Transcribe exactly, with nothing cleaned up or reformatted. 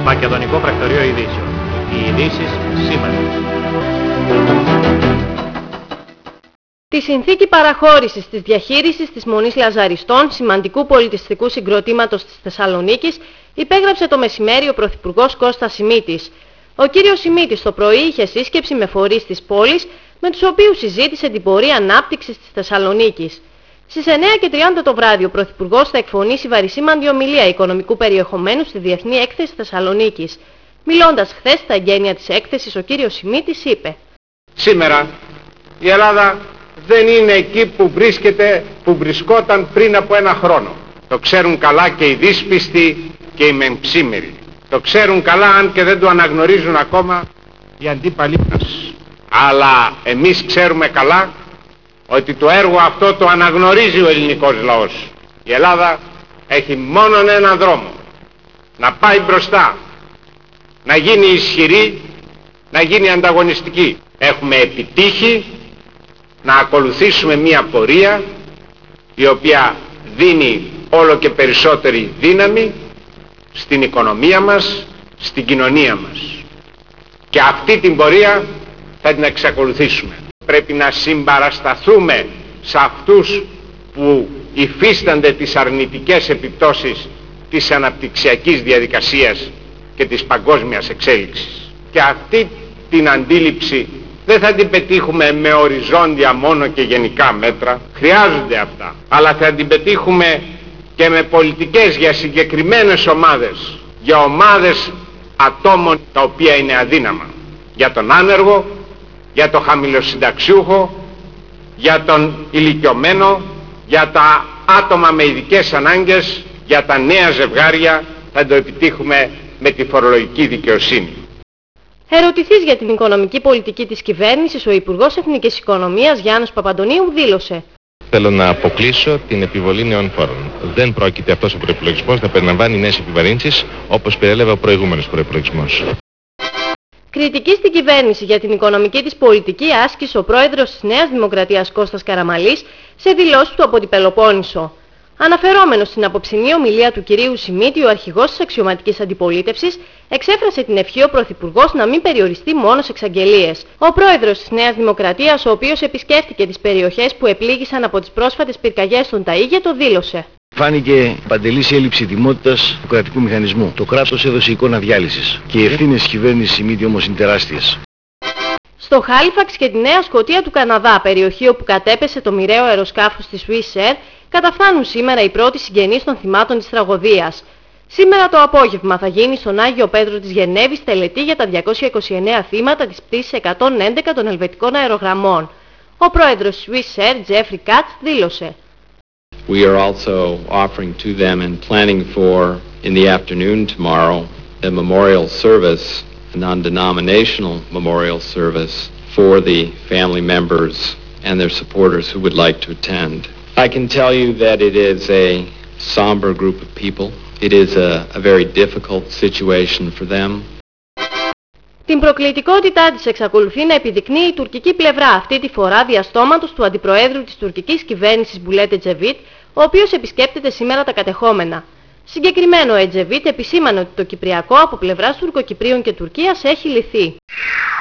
Μακεδονικό Πρακτορείο Ειδήσεων. Οι ειδήσεις σήμερα. Τη συνθήκη παραχώρησης της διαχείρισης της Μονής Λαζαριστών, σημαντικού πολιτιστικού συγκροτήματος της Θεσσαλονίκης, υπέγραψε το μεσημέρι ο Πρωθυπουργός Κώστας Σιμίτης. Ο κύριος Σιμίτης το πρωί είχε σύσκεψη με φορείς της πόλης, με τους οποίους συζήτησε την πορεία ανάπτυξης της Θεσσαλονίκης. Στις εννέα και τριάντα το βράδυ ο Πρωθυπουργός θα εκφωνήσει βαρισίμαντη ομιλία οικονομικού περιεχομένου στη Διεθνή Έκθεση Θεσσαλονίκης. Μιλώντας χθες στα εγγένεια της έκθεσης, ο κύριος Σιμίτης είπε: «Σήμερα η Ελλάδα δεν είναι εκεί που βρίσκεται, που βρισκόταν πριν από ένα χρόνο. Το ξέρουν καλά και οι δύσπιστοι και οι μεμψήμεροι. Το ξέρουν καλά, αν και δεν το αναγνωρίζουν ακόμα, οι αντίπαλοι μας. Αλλά εμείς ξέρουμε καλά ότι το έργο αυτό το αναγνωρίζει ο ελληνικός λαός. Η Ελλάδα έχει μόνον έναν δρόμο: να πάει μπροστά, να γίνει ισχυρή, να γίνει ανταγωνιστική. Έχουμε επιτύχει να ακολουθήσουμε μία πορεία η οποία δίνει όλο και περισσότερη δύναμη στην οικονομία μας, στην κοινωνία μας. Και αυτή την πορεία θα την εξακολουθήσουμε. Πρέπει να συμπαρασταθούμε σε αυτούς που υφίστανται τις αρνητικές επιπτώσεις της αναπτυξιακής διαδικασίας και της παγκόσμιας εξέλιξης. Και αυτή την αντίληψη δεν θα την πετύχουμε με οριζόντια μόνο και γενικά μέτρα, χρειάζονται αυτά, αλλά θα την πετύχουμε και με πολιτικές για συγκεκριμένες ομάδες, για ομάδες ατόμων τα οποία είναι αδύναμα, για τον άνεργο, για τον χαμηλοσυνταξιούχο, για τον ηλικιωμένο, για τα άτομα με ειδικές ανάγκες, για τα νέα ζευγάρια. Θα το επιτύχουμε με τη φορολογική δικαιοσύνη. Ερωτηθείς για την οικονομική πολιτική της κυβέρνησης, ο Υπουργός Εθνικής Οικονομίας Γιάννης Παπαντονίου δήλωσε: «Θέλω να αποκλείσω την επιβολή νέων φόρων. Δεν πρόκειται αυτός ο προϋπολογισμός να περιλαμβάνει νέες επιβαρύνσεις όπως περιέλαβε ο προηγούμενος προϋπολογισμός». Κριτική στην κυβέρνηση για την οικονομική της πολιτική άσκησε ο πρόεδρος της Νέας Δημοκρατίας Κώστας Καραμαλής σε δηλώσεις του από την Πελοπόννησο. Αναφερόμενος στην απόψινή ομιλία του κυρίου Σιμίτη, ο αρχηγός της αξιωματικής αντιπολίτευσης εξέφρασε την ευχή ο Πρωθυπουργός να μην περιοριστεί μόνο σε εξαγγελίες. Ο πρόεδρος της Νέας Δημοκρατίας, ο οποίος επισκέφτηκε τις περιοχές που επλήγησαν από τις πρόσφατες πυρκαγιές στον Ταΐγε, το δήλωσε: «Φάνηκε παντελής έλλειψη ετοιμότητας του κρατικού μηχανισμού. Το κράτος έδωσε εικόνα διάλυσης. Και οι ευθύνες της κυβέρνησης Σιμίτη όμως είναι τεράστιες». Στο Χάλιφαξ και τη Νέα Σκωτία του Καναδά, περιοχή όπου κατέπεσε το μοιραίο αεροσκάφος της Swiss Air, καταφθάνουν σήμερα οι πρώτοι συγγενείς των θυμάτων της τραγωδίας. Σήμερα το απόγευμα θα γίνει στον Άγιο Πέτρο της Γενέβης τελετή για τα διακόσια είκοσι εννέα θύματα της πτήσης εκατόν έντεκα των ελβετικών αερογραμμών. Ο πρόεδρος της Swiss Air, Τζέφρι Κάτς, δήλωσε: We are also offering to them and planning for in the afternoon tomorrow a memorial service, a non-denominational memorial service for the family members and their supporters who would like to attend. I can tell you that it is a somber group of people. It is a, a very difficult situation for them. Την προκλητικότητά της εξακολουθεί να επιδεικνύει η τουρκική πλευρά, αυτή τη φορά διαστόματος του αντιπροέδρου της τουρκικής κυβέρνησης Μπουλέτ Ετζεβίτ, ο οποίος επισκέπτεται σήμερα τα κατεχόμενα. Συγκεκριμένο, ο Ετζεβίτ επισήμανε ότι το Κυπριακό από πλευράς Τουρκοκυπρίων και Τουρκίας έχει λυθεί.